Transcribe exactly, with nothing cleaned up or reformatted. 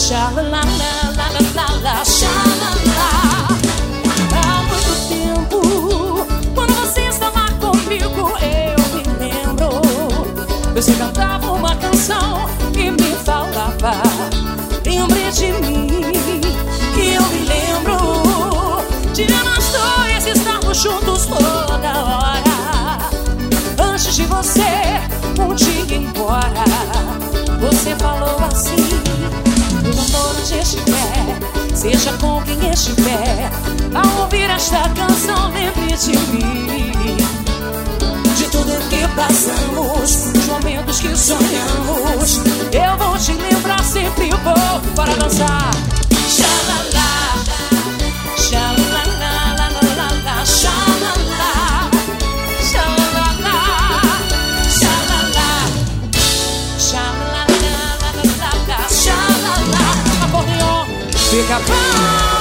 Xalala, la, la, la, la, xalala. Há muito tempo, quando você estava comigo, eu me lembro. Você cantava uma canção e me falava: lembre de mim. E eu me lembro de nós dois estarmos juntos toda hora. Antes de você um dia ir embora, você falou assim: o amor onde estiver, seja com quem estiver, ao ouvir esta canção, lembre de mim. De tudo que passamos, dos momentos que sonhamos, eu vou te lembrar, sempre vou para dançar. Xalala, xalala, la, la, la, la, xalala, xalala, xalala, xalala, la, la, la, la, xalala. Acordeon, fica bom.